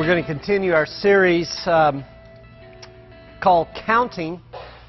We're going to continue our series called Counting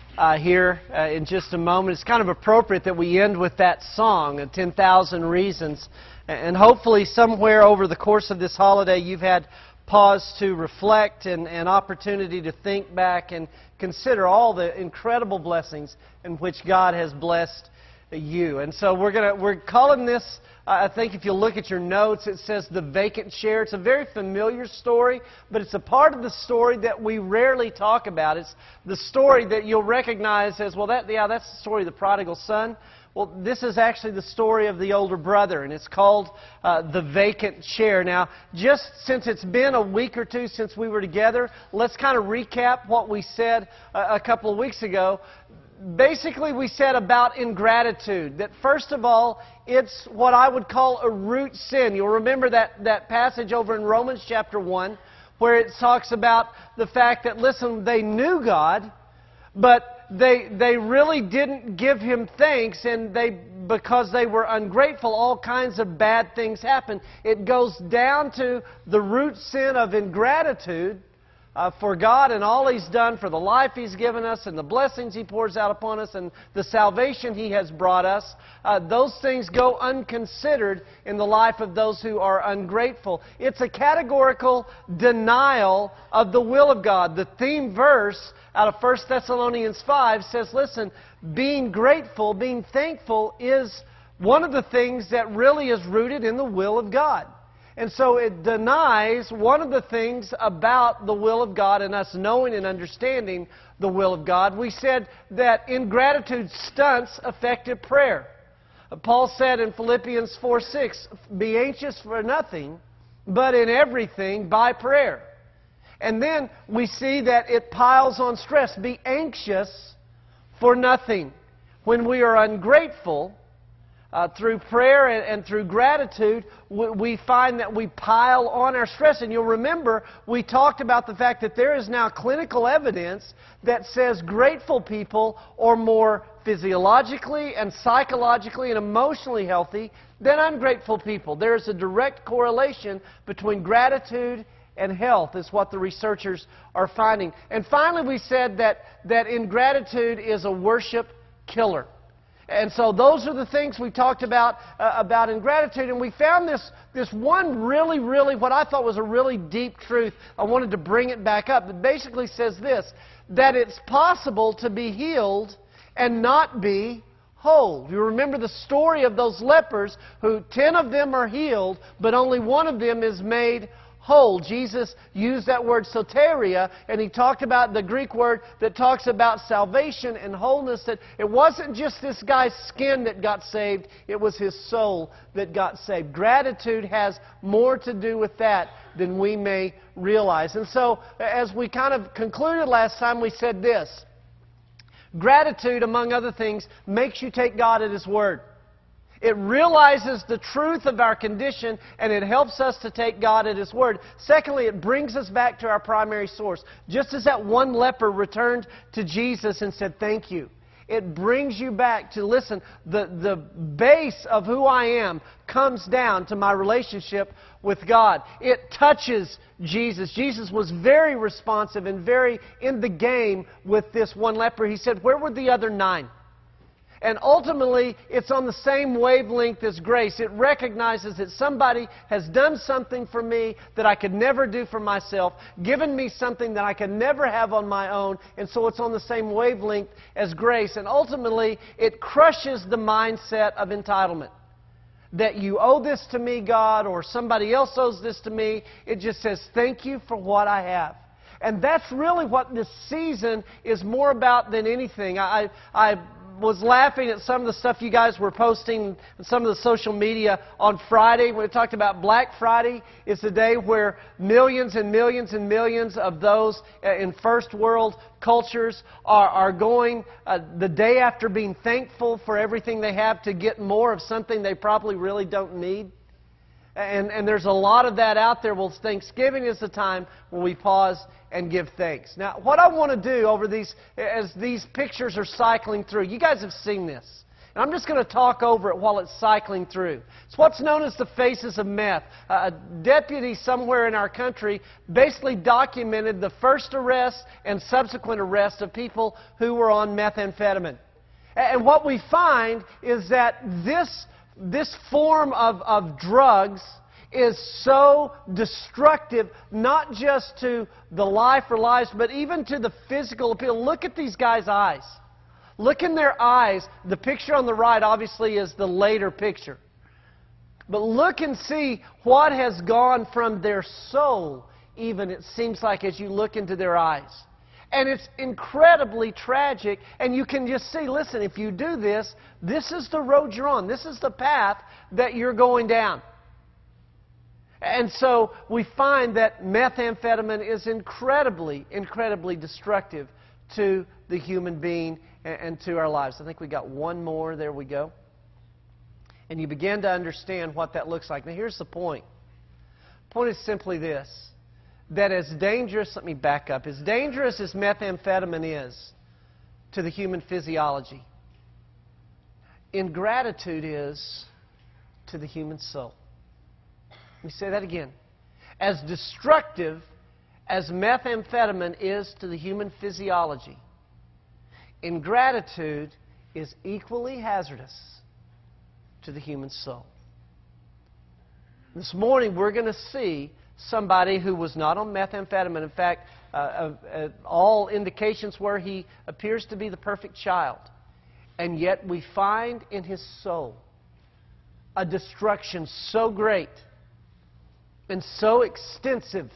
here in just a moment. It's kind of appropriate that we end with that song, 10,000 Reasons. And hopefully somewhere over the course of this holiday you've had pause to reflect and opportunity to think back and consider all the incredible blessings in which God has blessed you. And so we're calling this, I think if you look at your notes, it says The Vacant Chair. It's a very familiar story, but it's a part of the story that we rarely talk about. It's the story that you'll recognize as, well, that's the story of the prodigal son. Well, this is actually the story of the older brother, and it's called The Vacant Chair. Now, just since it's been a week or two since we were together, let's kind of recap what we said a couple of weeks ago. Basically, we said about ingratitude, that first of all, it's what I would call a root sin. You'll remember that passage over in Romans chapter 1, where it talks about the fact that, listen, they knew God, but they really didn't give Him thanks, and because they were ungrateful, all kinds of bad things happened. It goes down to the root sin of ingratitude for God and all He's done, for the life He's given us and the blessings He pours out upon us and the salvation He has brought us. Those things go unconsidered in the life of those who are ungrateful. It's a categorical denial of the will of God. The theme verse out of 1 Thessalonians 5 says, listen, being grateful, being thankful is one of the things that really is rooted in the will of God. And so it denies one of the things about the will of God and us knowing and understanding the will of God. We said that ingratitude stunts effective prayer. Paul said in Philippians 4:6, be anxious for nothing, but in everything by prayer. And then we see that it piles on stress. Be anxious for nothing. When we are ungrateful, through prayer and through gratitude, we find that we pile on our stress. And you'll remember, we talked about the fact that there is now clinical evidence that says grateful people are more physiologically and psychologically and emotionally healthy than ungrateful people. There is a direct correlation between gratitude and health, is what the researchers are finding. And finally, we said that ingratitude is a worship killer. And so those are the things we talked about ingratitude. And we found this one really, what I thought was a really deep truth. I wanted to bring it back up. It basically says this, that it's possible to be healed and not be whole. You remember the story of those lepers who 10 of them are healed, but only one of them is made whole. Jesus used that word soteria, and He talked about the Greek word that talks about salvation and wholeness, that it wasn't just this guy's skin that got saved, it was his soul that got saved. Gratitude has more to do with that than we may realize. And so, as we kind of concluded last time, we said this: gratitude, among other things, makes you take God at His word. It realizes the truth of our condition, and it helps us to take God at His word. Secondly, it brings us back to our primary source. Just as that one leper returned to Jesus and said, thank you, it brings you back to, listen, the base of who I am comes down to my relationship with God. It touches Jesus. Jesus was very responsive and very in the game with this one leper. He said, where were the other 9? And ultimately, it's on the same wavelength as grace. It recognizes that somebody has done something for me that I could never do for myself, given me something that I could never have on my own, and so it's on the same wavelength as grace. And ultimately, it crushes the mindset of entitlement. That you owe this to me, God, or somebody else owes this to me. It just says, thank you for what I have. And that's really what this season is more about than anything. I was laughing at some of the stuff you guys were posting on some of the social media on Friday. We talked about Black Friday. It's the day where millions and millions and millions of those in first world cultures are going the day after being thankful for everything they have to get more of something they probably really don't need. And there's a lot of that out there. Well, Thanksgiving is the time when we pause and give thanks. Now, what I want to do over as these pictures are cycling through, you guys have seen this. And I'm just going to talk over it while it's cycling through. It's what's known as the faces of meth. A deputy somewhere in our country basically documented the first arrest and subsequent arrest of people who were on methamphetamine. And what we find is that this form of drugs is so destructive, not just to the life or lives, but even to the physical appeal. Look at these guys' eyes. Look in their eyes. The picture on the right obviously is the later picture. But look and see what has gone from their soul, even it seems like, as you look into their eyes. And it's incredibly tragic. And you can just see, listen, if you do this, this is the road you're on. This is the path that you're going down. And so we find that methamphetamine is incredibly, incredibly destructive to the human being and to our lives. I think we got one more. There we go. And you begin to understand what that looks like. Now, here's the point. The point is simply this, that as dangerous, let me back up, as dangerous as methamphetamine is to the human physiology, ingratitude is to the human soul. Let me say that again. As destructive as methamphetamine is to the human physiology, ingratitude is equally hazardous to the human soul. This morning we're going to see somebody who was not on methamphetamine. In fact, all indications were he appears to be the perfect child. And yet we find in his soul a destruction so great and so extensive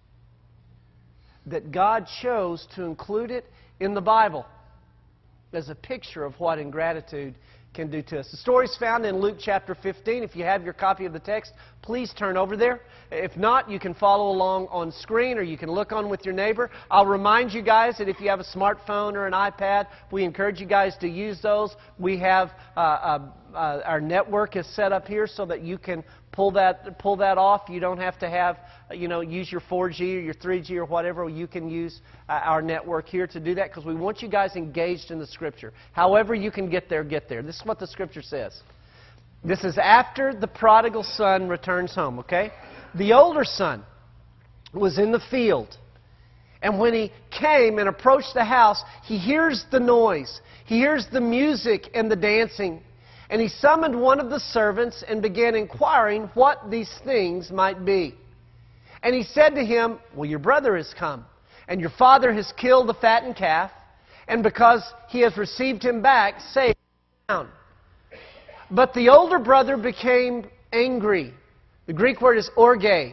that God chose to include it in the Bible as a picture of what ingratitude can do to us. The story is found in Luke chapter 15. If you have your copy of the text, please turn over there. If not, you can follow along on screen or you can look on with your neighbor. I'll remind you guys that if you have a smartphone or an iPad, we encourage you guys to use those. We have our network is set up here so that you can pull that off. You don't have to have, use your 4G or your 3G or whatever. You can use our network here to do that because we want you guys engaged in the Scripture. However you can get there, get there. This is what the Scripture says. This is after the prodigal son returns home, okay? The older son was in the field. And when he came and approached the house, he hears the noise. He hears the music and the dancing. And he summoned one of the servants and began inquiring what these things might be. And he said to him, well, your brother has come, and your father has killed the fattened calf, and because he has received him back, say down. But the older brother became angry. The Greek word is orge,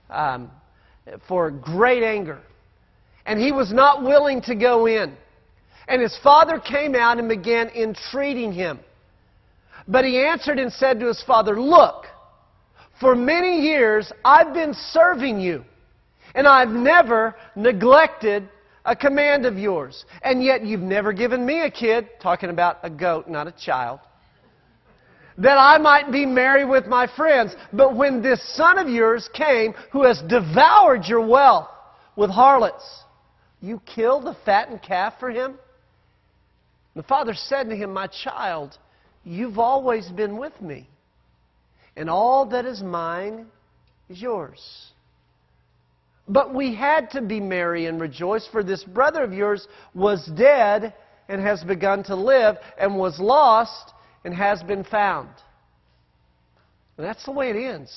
for great anger. And he was not willing to go in. And his father came out and began entreating him. But he answered and said to his father, look, for many years I've been serving you, and I've never neglected a command of yours. And yet you've never given me a kid, talking about a goat, not a child, that I might be merry with my friends. But when this son of yours came, who has devoured your wealth with harlots, you killed the fattened calf for him? The father said to him, my child, you've always been with me, and all that is mine is yours. But we had to be merry and rejoice, for this brother of yours was dead and has begun to live, and was lost and has been found. And that's the way it ends.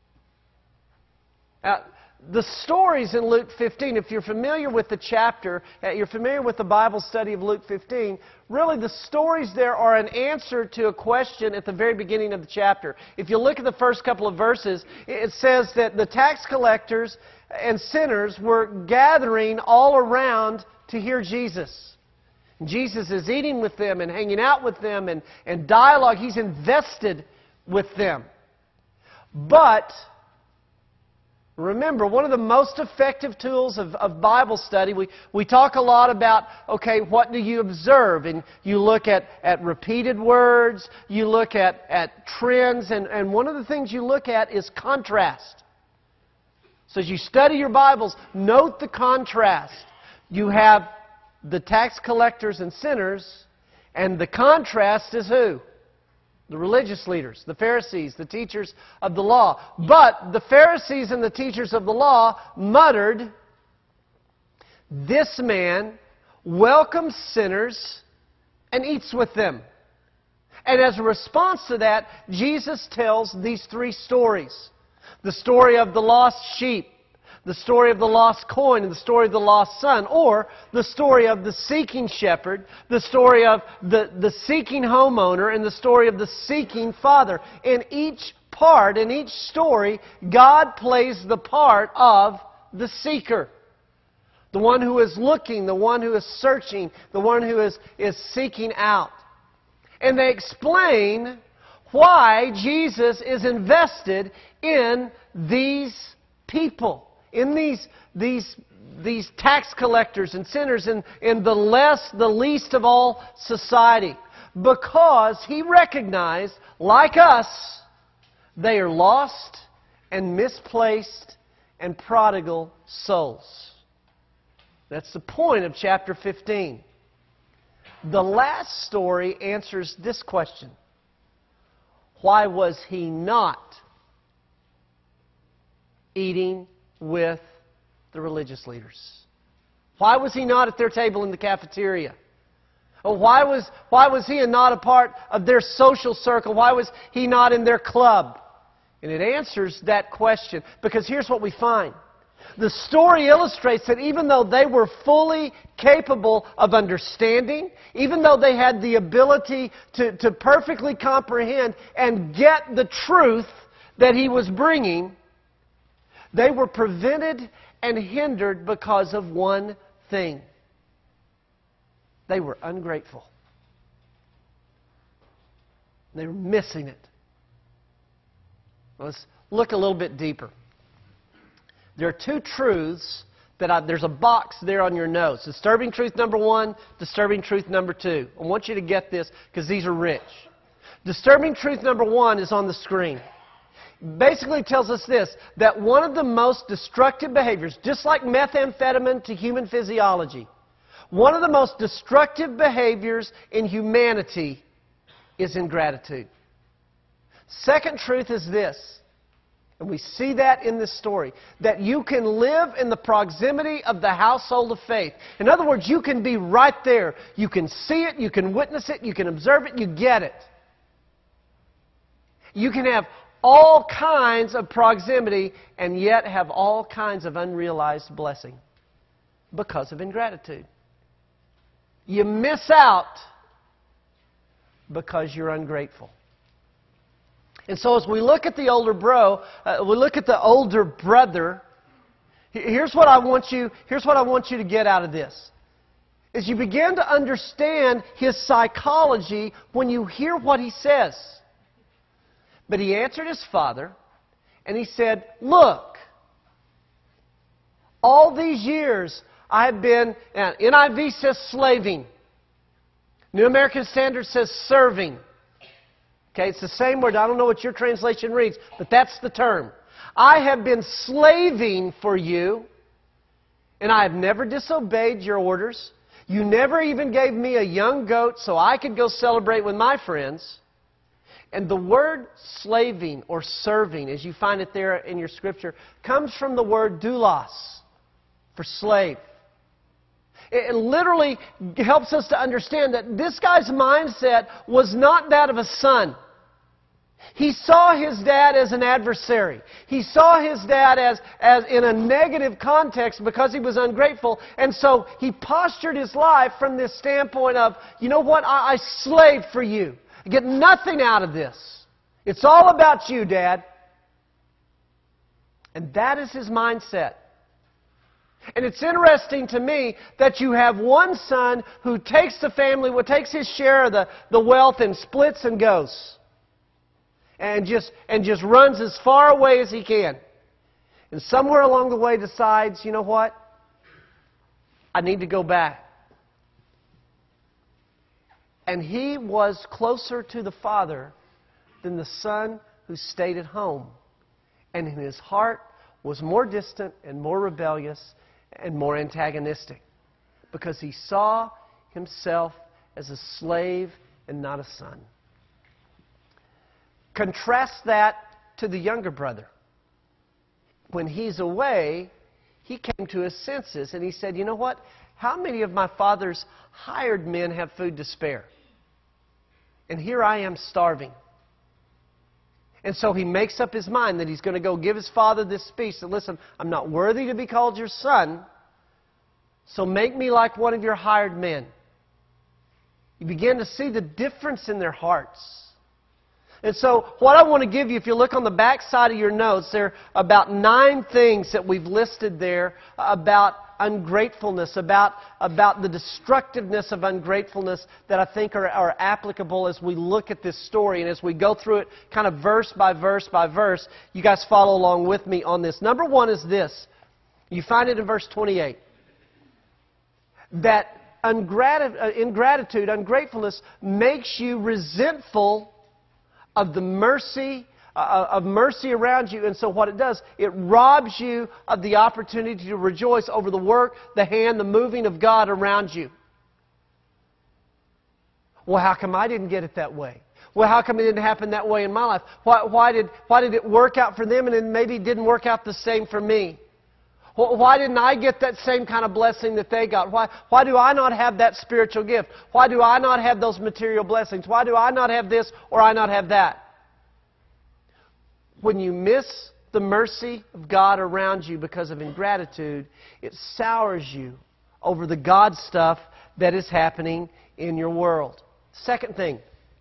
Now, the stories in Luke 15, if you're familiar with the chapter, you're familiar with the Bible study of Luke 15, really the stories there are an answer to a question at the very beginning of the chapter. If you look at the first couple of verses, it says that the tax collectors and sinners were gathering all around to hear Jesus. Jesus is eating with them and hanging out with them and dialogue. He's invested with them. But remember, one of the most effective tools of Bible study, we talk a lot about, okay, what do you observe? And you look at repeated words, you look at trends, and one of the things you look at is contrast. So as you study your Bibles, note the contrast. You have the tax collectors and sinners, and the contrast is who? The religious leaders, the Pharisees, the teachers of the law. But the Pharisees and the teachers of the law muttered, "This man welcomes sinners and eats with them." And as a response to that, Jesus tells these three stories. The story of the lost sheep, the story of the lost coin, and the story of the lost son, or the story of the seeking shepherd, the story of the seeking homeowner, and the story of the seeking father. In each part, in each story, God plays the part of the seeker. The one who is looking, the one who is searching, the one who is seeking out. And they explain why Jesus is invested in these people, in these tax collectors and sinners, in the least of all society. Because He recognized, like us, they are lost and misplaced and prodigal souls. That's the point of chapter 15. The last story answers this question. Why was He not eating with the religious leaders? Why was He not at their table in the cafeteria? Or why was He not a part of their social circle? Why was He not in their club? And it answers that question, because here's what we find. The story illustrates that even though they were fully capable of understanding, even though they had the ability to perfectly comprehend and get the truth that He was bringing, they were prevented and hindered because of one thing. They were ungrateful. They were missing it. Let's look a little bit deeper. There are two truths there's a box there on your notes. Disturbing truth number 1, disturbing truth number 2. I want you to get this because these are rich. Disturbing truth number 1 is on the screen. Basically tells us this, that one of the most destructive behaviors, just like methamphetamine to human physiology, one of the most destructive behaviors in humanity is ingratitude. Second truth is this, and we see that in this story, that you can live in the proximity of the household of faith. In other words, you can be right there. You can see it, you can witness it, you can observe it, you get it. You can have all kinds of proximity and yet have all kinds of unrealized blessing because of ingratitude. You miss out because you're ungrateful. And so as we look at the older brother, here's what I want you to get out of this. Is you begin to understand his psychology when you hear what he says. But he answered his father, and he said, "Look, all these years I have been," and NIV says slaving. New American Standard says serving. Okay, it's the same word. I don't know what your translation reads, but that's the term. "I have been slaving for you, and I have never disobeyed your orders. You never even gave me a young goat so I could go celebrate with my friends." And the word slaving or serving, as you find it there in your scripture, comes from the word doulos, for slave. It literally helps us to understand that this guy's mindset was not that of a son. He saw his dad as an adversary. He saw his dad as in a negative context because he was ungrateful. And so he postured his life from this standpoint of, you know what, I slaved for you. I get nothing out of this. It's all about you, Dad. And that is his mindset. And it's interesting to me that you have one son who takes the family, takes his share of the wealth and splits and goes. And just runs as far away as he can. And somewhere along the way decides, you know what? I need to go back. And he was closer to the father than the son who stayed at home. And in his heart was more distant and more rebellious and more antagonistic. Because he saw himself as a slave and not a son. Contrast that to the younger brother. When he's away, he came to his senses and he said, you know what? How many of my father's hired men have food to spare? And here I am starving. And so he makes up his mind that he's going to go give his father this speech. That, listen, I'm not worthy to be called your son, so make me like one of your hired men. You begin to see the difference in their hearts. And so what I want to give you, if you look on the back side of your notes, there are about 9 things that we've listed there about ungratefulness, about the destructiveness of ungratefulness that I think are applicable as we look at this story and as we go through it kind of verse by verse by verse. You guys follow along with me on this. Number 1 is this. You find it in verse 28. That ingratitude, ungratefulness, makes you resentful of the mercy around you. And so what it does, it robs you of the opportunity to rejoice over the work, the hand, the moving of God around you. Well, how come I didn't get it that way? Well, how come it didn't happen that way in my life? Why did it work out for them and then maybe it didn't work out the same for me? Why didn't I get that same kind of blessing that they got? Why do I not have that spiritual gift? Why do I not have those material blessings? Why do I not have this or I not have that? When you miss the mercy of God around you because of ingratitude, it sours you over the God stuff that is happening in your world. Second thing,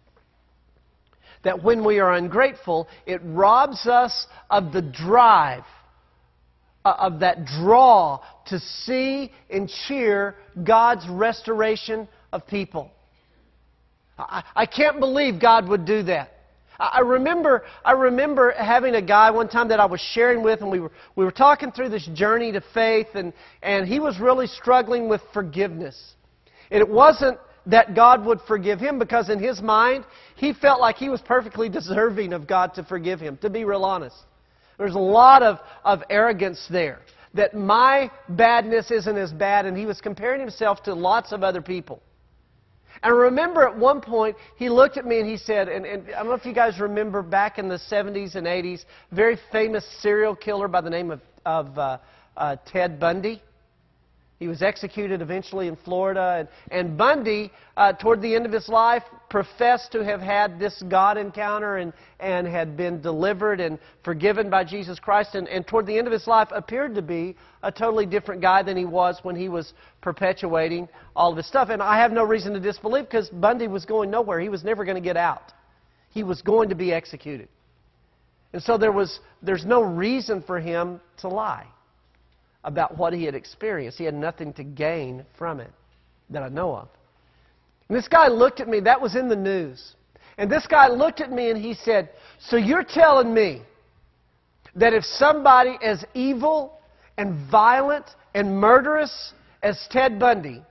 that when we are ungrateful, it robs us of the drive, of that draw to see and cheer God's restoration of people. I can't believe God would do that. I remember having a guy one time that I was sharing with, and we were talking through this journey to faith, and he was really struggling with forgiveness. And it wasn't that God would forgive him, because in his mind, he felt like he was perfectly deserving of God to forgive him, to be real honest. There's a lot of arrogance there, that my badness isn't as bad, and he was comparing himself to lots of other people. And I remember at one point, he looked at me and he said, and I don't know if you guys remember back in the 70s and 80s, a very famous serial killer by the name of Ted Bundy. He was executed eventually in Florida. And Bundy, toward the end of his life, professed to have had this God encounter and had been delivered and forgiven by Jesus Christ. And toward the end of his life, appeared to be a totally different guy than he was when he was perpetuating all of his stuff. And I have no reason to disbelieve, because Bundy was going nowhere. He was never going to get out. He was going to be executed. And so there's no reason for him to lie about what he had experienced. He had nothing to gain from it that I know of. And this guy looked at me, that was in the news. And this guy looked at me and he said, so you're telling me that if somebody as evil and violent and murderous as Ted Bundy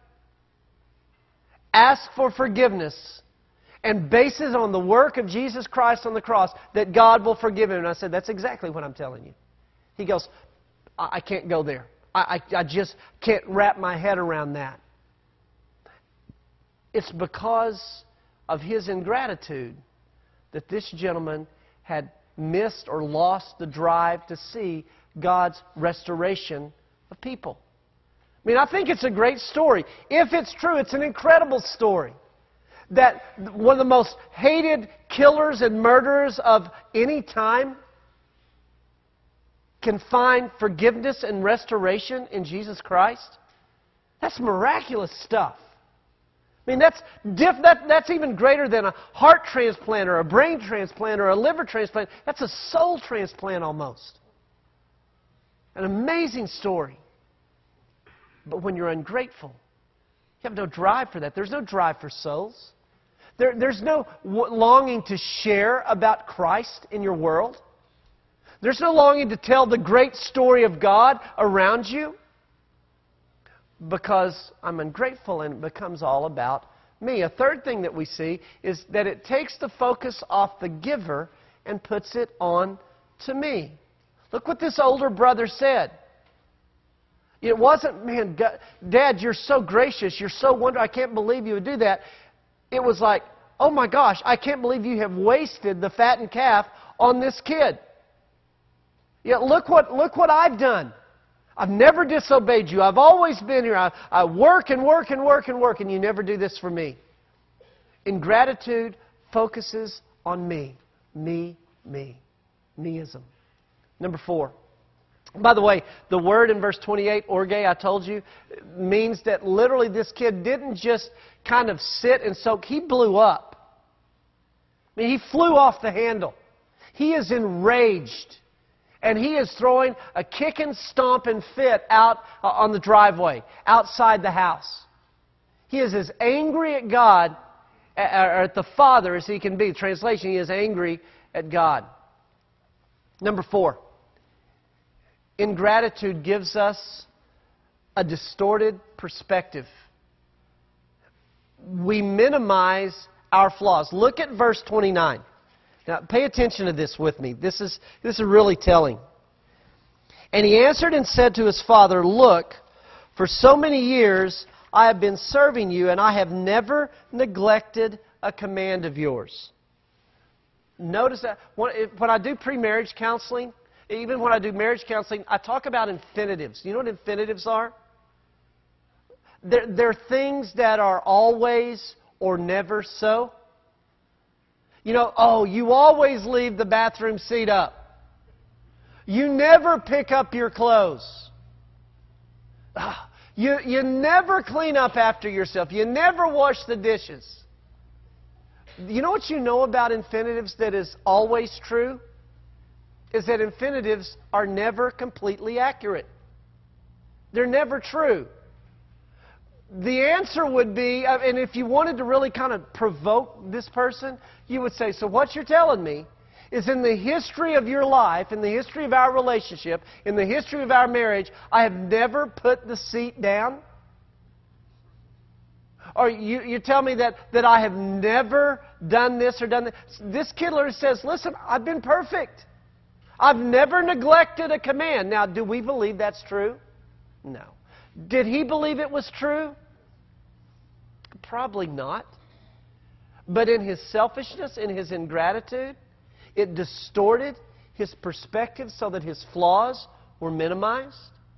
asks for forgiveness and bases on the work of Jesus Christ on the cross, that God will forgive him? And I said, that's exactly what I'm telling you. He goes, I can't go there. I just can't wrap my head around that. It's because of his ingratitude that this gentleman had missed or lost the drive to see God's restoration of people. I mean, I think it's a great story. If it's true, it's an incredible story. That one of the most hated killers and murderers of any time can find forgiveness and restoration in Jesus Christ. That's miraculous stuff. I mean, that's even greater than a heart transplant or a brain transplant or a liver transplant. That's a soul transplant almost. An amazing story. But when you're ungrateful, you have no drive for that. There's no drive for souls. There's no longing to share about Christ in your world. There's no longing to tell the great story of God around you, because I'm ungrateful and it becomes all about me. A third thing that we see is that it takes the focus off the giver and puts it on to me. Look what this older brother said. It wasn't, man, God, Dad, you're so gracious, you're so wonderful, I can't believe you would do that. It was like, oh my gosh, I can't believe you have wasted the fattened calf on this kid. Yeah, look what I've done. I've never disobeyed you. I've always been here. I work and work and work and work, and you never do this for me. Ingratitude focuses on me. Me, me. Meism. Number 4. By the way, the word in verse 28, orge, I told you, means that literally this kid didn't just kind of sit and soak. He blew up. I mean, he flew off the handle. He is enraged. And he is throwing a kicking, stomping fit out on the driveway, outside the house. He is as angry at God, or at the Father, as he can be. Translation, he is angry at God. Number 4. Ingratitude gives us a distorted perspective. We minimize our flaws. Look at verse 29. Now, pay attention to this with me. This is really telling. And he answered and said to his father, "Look, for so many years I have been serving you, and I have never neglected a command of yours." Notice that when I do pre-marriage counseling, even when I do marriage counseling, I talk about infinitives. You know what infinitives are? They're things that are always or never so. You know, oh, you always leave the bathroom seat up. You never pick up your clothes. You never clean up after yourself. You never wash the dishes. You know what you know about infinitives that is always true? Is that infinitives are never completely accurate. They're never true. The answer would be, and if you wanted to really kind of provoke this person, you would say, so what you're telling me is in the history of your life, in the history of our relationship, in the history of our marriage, I have never put the seat down? Or you tell me that I have never done this or done that? This kid literally says, listen, I've been perfect. I've never neglected a command. Now, do we believe that's true? No. Did he believe it was true? Probably not. But in his selfishness, in his ingratitude, it distorted his perspective so that his flaws were minimized.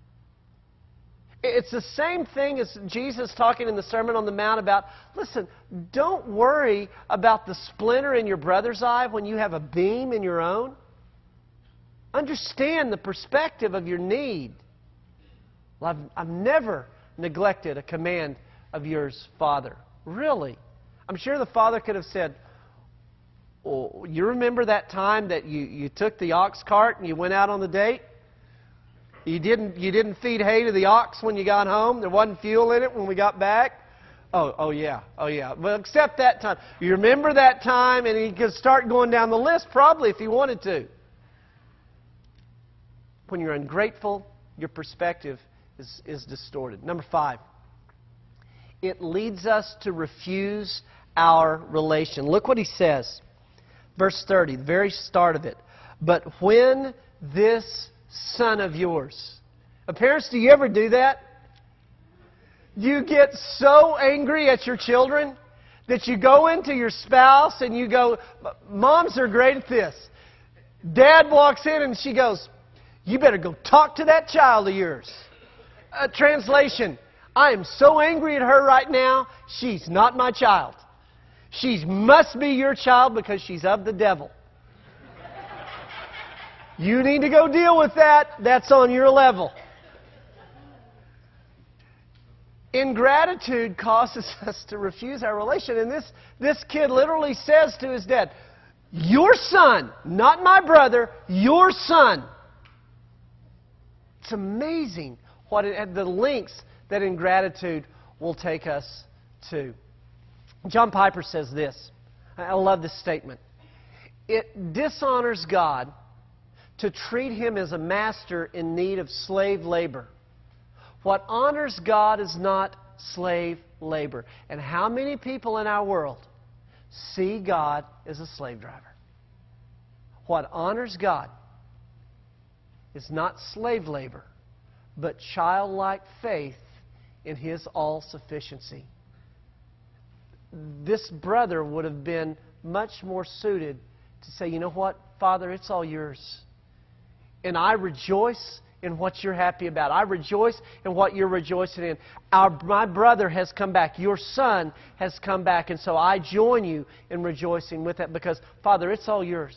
It's the same thing as Jesus talking in the Sermon on the Mount about, listen, don't worry about the splinter in your brother's eye when you have a beam in your own. Understand the perspective of your need. Well, I've never neglected a command of yours, Father. Really? I'm sure the father could have said, oh, you remember that time that you took the ox cart and you went out on the date? You didn't feed hay to the ox when you got home? There wasn't fuel in it when we got back? Oh yeah. Well, except that time. You remember that time? And he could start going down the list probably if he wanted to. When you're ungrateful, your perspective is distorted. Number 5, it leads us to refuse our relation. Look what he says. Verse 30, the very start of it. But when this son of yours. Parents, do you ever do that? You get so angry at your children that you go into your spouse and you go, moms are great at this. Dad walks in and she goes, you better go talk to that child of yours. Translation, I am so angry at her right now, she's not my child. She must be your child because she's of the devil. You need to go deal with that. That's on your level. Ingratitude causes us to refuse our relation. And this kid literally says to his dad, your son, not my brother, your son. It's amazing the lengths that ingratitude will take us to. John Piper says this. I love this statement. It dishonors God to treat Him as a master in need of slave labor. What honors God is not slave labor. And how many people in our world see God as a slave driver? What honors God is not slave labor, but childlike faith in His all-sufficiency. this brother would have been much more suited to say, you know what, Father, it's all yours. And I rejoice in what you're happy about. I rejoice in what you're rejoicing in. My brother has come back. Your son has come back. And so I join you in rejoicing with that because, Father, it's all yours.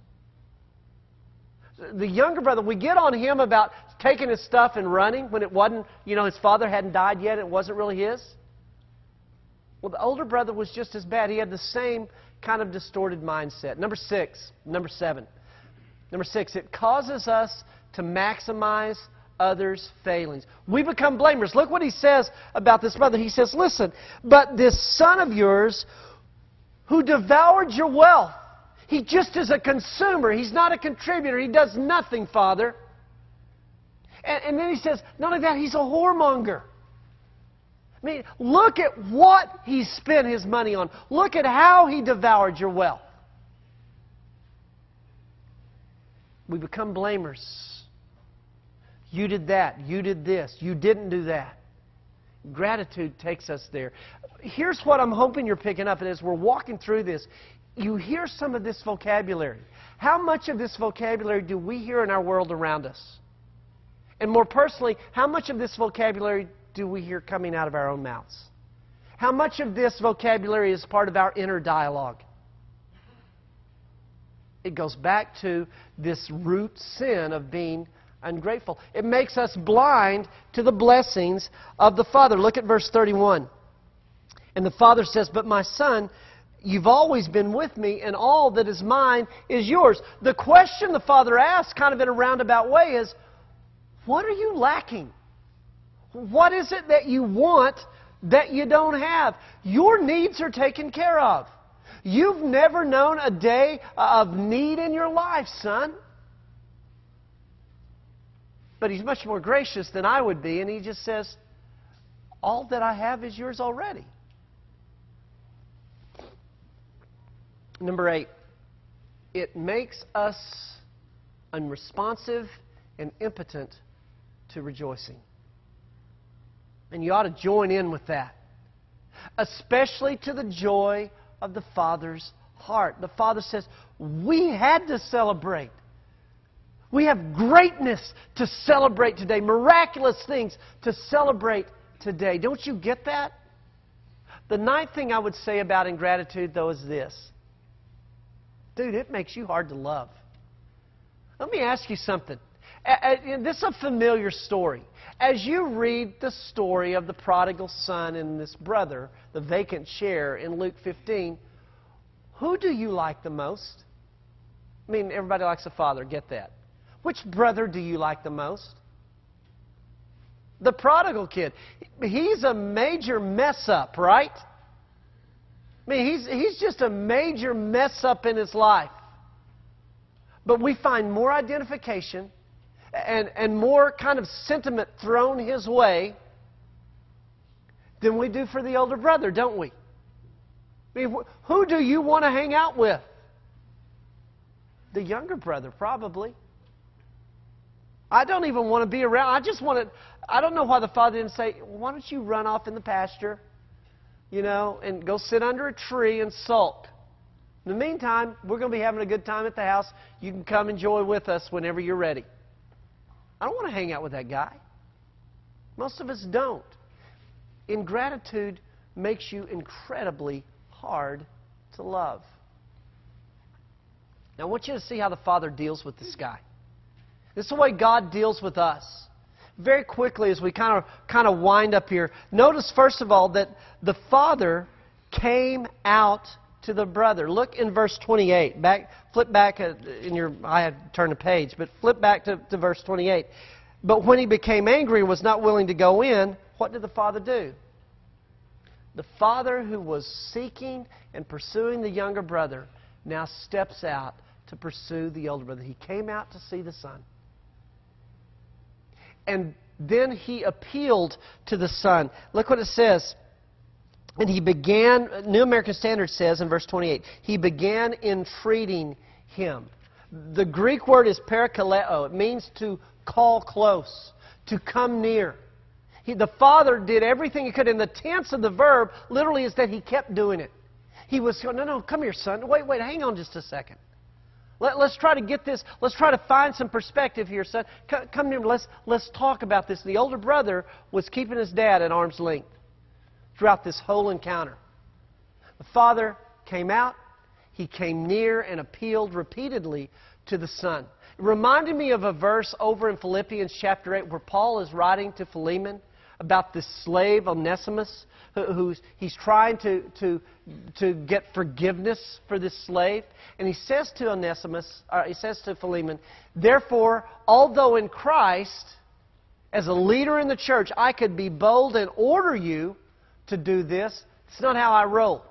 The younger brother, we get on him about taking his stuff and running when it wasn't, his father hadn't died yet. It wasn't really his. Well, the older brother was just as bad. He had the same kind of distorted mindset. Number 7. It causes us to maximize others' failings. We become blamers. Look what he says about this brother. He says, listen, but this son of yours who devoured your wealth, he just is a consumer. He's not a contributor. He does nothing, Father. And then he says, not only that, he's a whoremonger. I mean, look at what he spent his money on. Look at how he devoured your wealth. We become blamers. You did that. You did this. You didn't do that. Gratitude takes us there. Here's what I'm hoping you're picking up. And as we're walking through this, you hear some of this vocabulary. How much of this vocabulary do we hear in our world around us? And more personally, how much of this vocabulary do we hear coming out of our own mouths? How much of this vocabulary is part of our inner dialogue? It goes back to this root sin of being ungrateful. It makes us blind to the blessings of the Father. Look at verse 31. And the Father says, but my son, you've always been with me, and all that is mine is yours. The question the Father asks, kind of in a roundabout way, is, what are you lacking? What is it that you want that you don't have? Your needs are taken care of. You've never known a day of need in your life, son. But He's much more gracious than I would be, and He just says, all that I have is yours already. Number 8, it makes us unresponsive and impotent to rejoicing. And you ought to join in with that. Especially to the joy of the Father's heart. The Father says, we had to celebrate. We have greatness to celebrate today. Miraculous things to celebrate today. Don't you get that? The ninth thing I would say about ingratitude, though, is this. Dude, it makes you hard to love. Let me ask you something. This is a familiar story. As you read the story of the prodigal son and this brother, the vacant chair in Luke 15, who do you like the most? I mean, everybody likes a father, get that. Which brother do you like the most? The prodigal kid. He's a major mess up, right? I mean, he's just a major mess up in his life. But we find more identification and more kind of sentiment thrown his way than we do for the older brother, don't we? I mean, who do you want to hang out with? The younger brother, probably. I don't even want to be around. I don't know why the Father didn't say, why don't you run off in the pasture, and go sit under a tree and sulk. In the meantime, we're going to be having a good time at the house. You can come enjoy with us whenever you're ready. I don't want to hang out with that guy. Most of us don't. Ingratitude makes you incredibly hard to love. Now, I want you to see how the Father deals with this guy. This is the way God deals with us. Very quickly, as we kind of wind up here, notice first of all that the Father came out to the brother. Look in verse 28. Flip back in your. I had turned a page, but flip back to verse 28. But when he became angry and was not willing to go in, what did the Father do? The Father who was seeking and pursuing the younger brother now steps out to pursue the older brother. He came out to see the son. And then he appealed to the son. Look what it says. And he began, New American Standard says in verse 28, he began entreating him. The Greek word is parakaleo. It means to call close, to come near. The father did everything he could. And the tense of the verb literally is that he kept doing it. He was going, no, come here, son. Wait, hang on just a second. Let's try to get this. Let's try to find some perspective here, son. Come here. Let's talk about this. The older brother was keeping his dad at arm's length throughout this whole encounter. The father came out. He came near and appealed repeatedly to the son. It reminded me of a verse over in Philippians chapter 8 where Paul is writing to Philemon about this slave Onesimus, he's trying to get forgiveness for this slave. And he says to Philemon, therefore, although in Christ, as a leader in the church, I could be bold and order you to do this, it's not how I roll.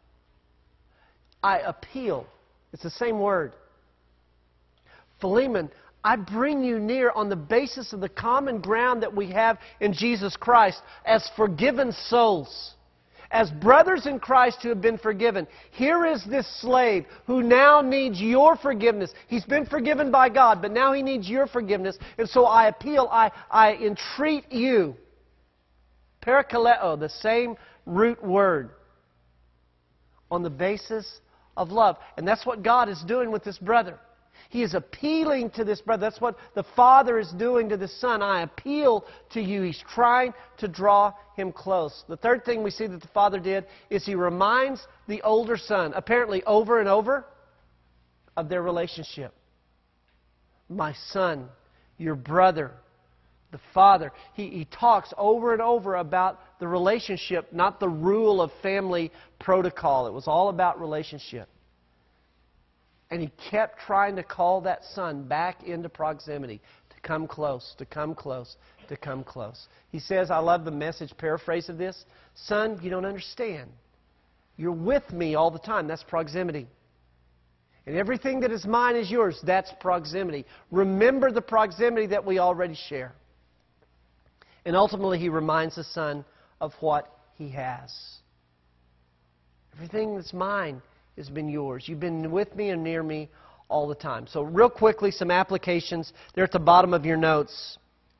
I appeal. It's the same word. Philemon, I bring you near on the basis of the common ground that we have in Jesus Christ as forgiven souls. As brothers in Christ who have been forgiven. Here is this slave who now needs your forgiveness. He's been forgiven by God, but now he needs your forgiveness. And so I appeal, I entreat you. Parakaleo, the same root word. On the basis of love. And that's what God is doing with this brother. He is appealing to this brother. That's what the father is doing to the son. I appeal to you. He's trying to draw him close. The third thing we see that the father did is he reminds the older son, apparently over and over, of their relationship. My son, your brother, the father. He talks over and over about the relationship, not the rule of family protocol. It was all about relationship. And he kept trying to call that son back into proximity, to come close, to come close, to come close. He says, I love the Message paraphrase of this, son, you don't understand. You're with me all the time. That's proximity. And everything that is mine is yours. That's proximity. Remember the proximity that we already share. And ultimately, he reminds the son of what he has. Everything that's mine has been yours. You've been with me and near me all the time. So real quickly, some applications. They're at the bottom of your notes.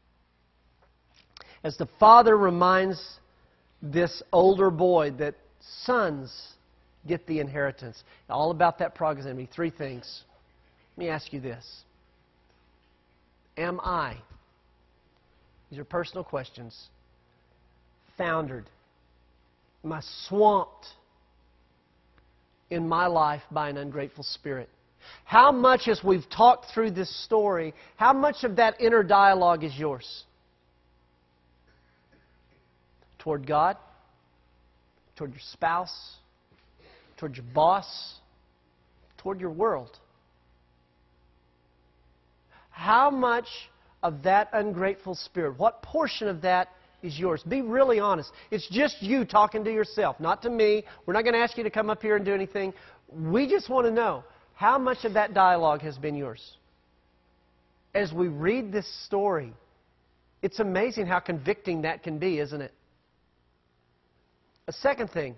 As the father reminds this older boy that sons get the inheritance. All about that proximity. Three things. Let me ask you this. Am I, these are personal questions, foundered? Am I swamped in my life by an ungrateful spirit? How much, as we've talked through this story, how much of that inner dialogue is yours? Toward God? Toward your spouse? Toward your boss? Toward your world? How much of that ungrateful spirit, what portion of that is yours? Be really honest. It's just you talking to yourself, not to me. We're not going to ask you to come up here and do anything. We just want to know how much of that dialogue has been yours. As we read this story, it's amazing how convicting that can be, isn't it? A second thing,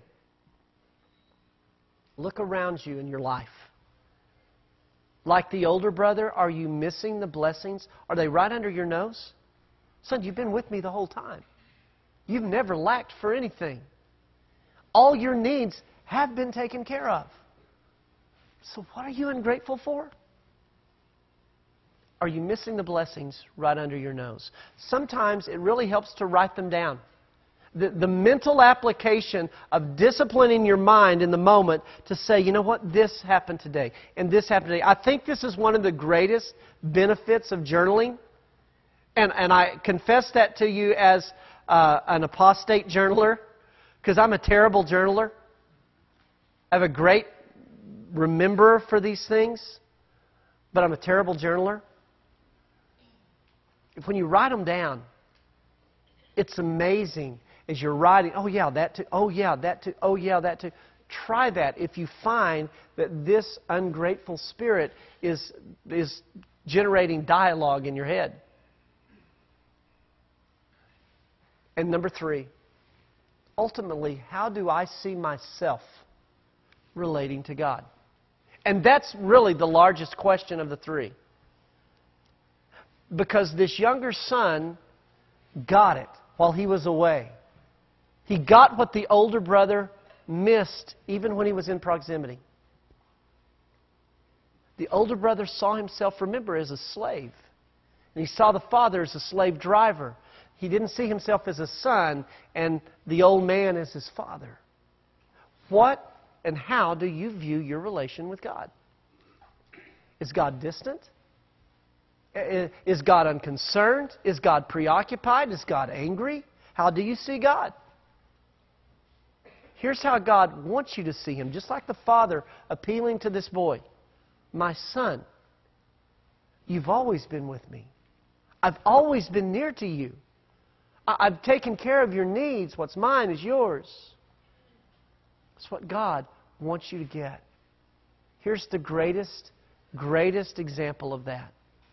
look around you in your life. Like the older brother, are you missing the blessings? Are they right under your nose? Son, you've been with me the whole time. You've never lacked for anything. All your needs have been taken care of. So what are you ungrateful for? Are you missing the blessings right under your nose? Sometimes it really helps to write them down. The mental application of disciplining your mind in the moment to say, you know what, this happened today, and this happened today. I think this is one of the greatest benefits of journaling. And I confess that to you as an apostate journaler, because I'm a terrible journaler. I have a great rememberer for these things, but I'm a terrible journaler. When you write them down, it's amazing as you're writing, oh yeah, that too, oh yeah, that too, oh yeah, that too. Try that if you find that this ungrateful spirit is generating dialogue in your head. And number 3, ultimately, how do I see myself relating to God? And that's really the largest question of the 3. Because this younger son got it. while he was away. He got what the older brother missed even when he was in proximity. The older brother saw himself, remember, as a slave. And he saw the father as a slave driver. He didn't see himself as a son and the old man as his father. What and how do you view your relation with God? Is God distant? Is God unconcerned? Is God preoccupied? Is God angry? How do you see God? Here's how God wants you to see Him, just like the Father appealing to this boy. My son, you've always been with me. I've always been near to you. I've taken care of your needs. What's mine is yours. That's what God wants you to get. Here's the greatest example of that.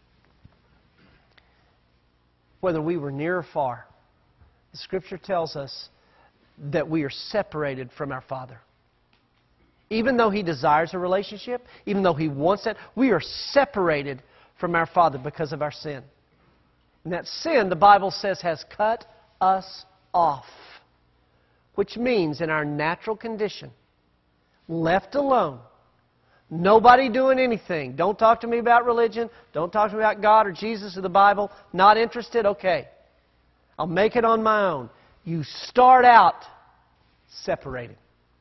Whether we were near or far, the Scripture tells us that we are separated from our Father. Even though He desires a relationship, even though He wants that, we are separated from our Father because of our sin. And that sin, the Bible says, has cut us off. Which means in our natural condition, left alone, nobody doing anything. Don't talk to me about religion. Don't talk to me about God or Jesus or the Bible. Not interested? Okay. I'll make it on my own. You start out separated.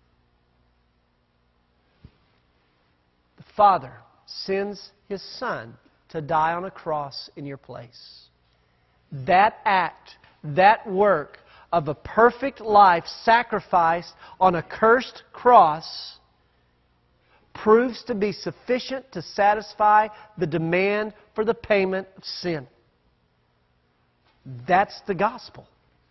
The Father sends His Son to die on a cross in your place. That act, that work of a perfect life sacrificed on a cursed cross proves to be sufficient to satisfy the demand for the payment of sin. That's the gospel.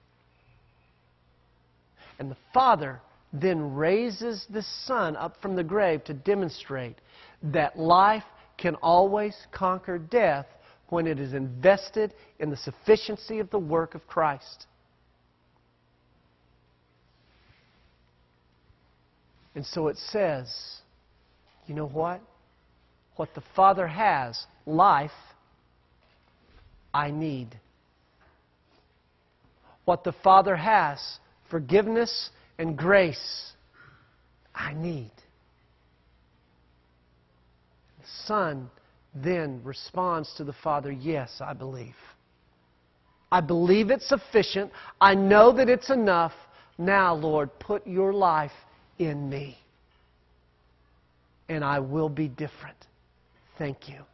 And the Father then raises the Son up from the grave to demonstrate that life can always conquer death when it is invested in the sufficiency of the work of Christ. And so it says, you know what? What the Father has, life, I need. What the Father has, forgiveness and grace, I need. The Son then responds to the Father, yes, I believe. I believe it's sufficient. I know that it's enough. Now, Lord, put your life in me. And I will be different. Thank you.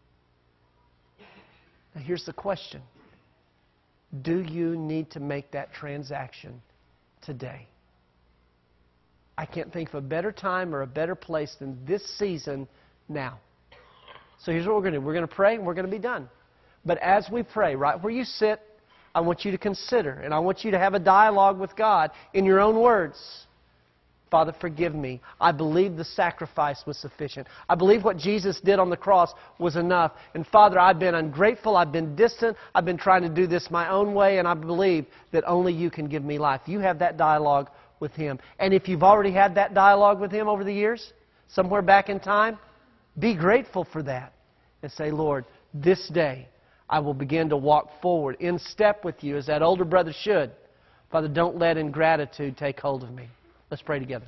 Now here's the question. Do you need to make that transaction today? I can't think of a better time or a better place than this season now. So here's what we're going to do. We're going to pray and we're going to be done. But as we pray, right where you sit, I want you to consider and I want you to have a dialogue with God in your own words. Father, forgive me. I believe the sacrifice was sufficient. I believe what Jesus did on the cross was enough. And Father, I've been ungrateful. I've been distant. I've been trying to do this my own way. And I believe that only you can give me life. You have that dialogue with Him. And if you've already had that dialogue with Him over the years, somewhere back in time, be grateful for that. And say, Lord, this day I will begin to walk forward in step with you as that older brother should. Father, don't let ingratitude take hold of me. Let's pray together.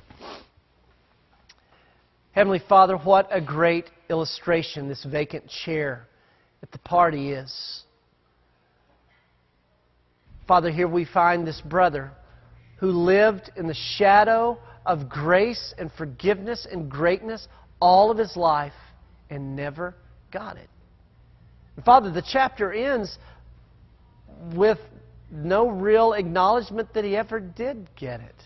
Heavenly Father, what a great illustration this vacant chair at the party is. Father, here we find this brother who lived in the shadow of grace and forgiveness and greatness all of his life and never got it. And Father, the chapter ends with no real acknowledgement that he ever did get it.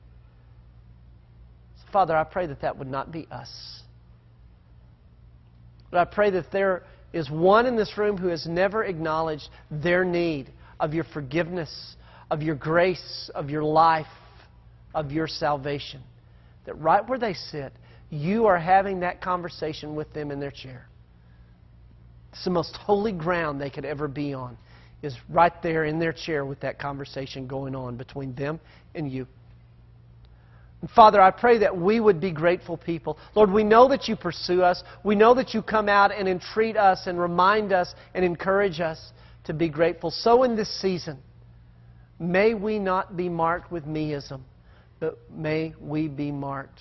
So Father, I pray that that would not be us. But I pray that there is one in this room who has never acknowledged their need of your forgiveness, of your grace, of your life, of your salvation. That right where they sit, you are having that conversation with them in their chair. It's the most holy ground they could ever be on, is right there in their chair with that conversation going on between them and you. And Father, I pray that we would be grateful people. Lord, we know that you pursue us. We know that you come out and entreat us and remind us and encourage us to be grateful. So in this season, May we not be marked with meism, but may we be marked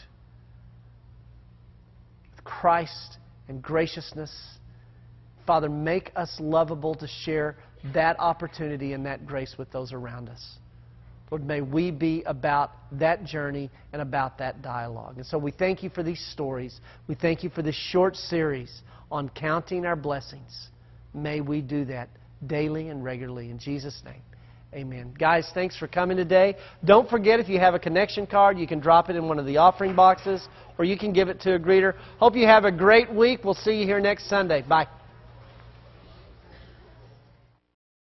with Christ and graciousness. Father, make us lovable to share that opportunity and that grace with those around us. Lord, may we be about that journey and about that dialogue. And so we thank you for these stories. We thank you for this short series on counting our blessings. May we do that daily and regularly. In Jesus' name, amen. Guys, thanks for coming today. Don't forget, if you have a connection card, you can drop it in one of the offering boxes, or you can give it to a greeter. Hope you have a great week. We'll see you here next Sunday. Bye.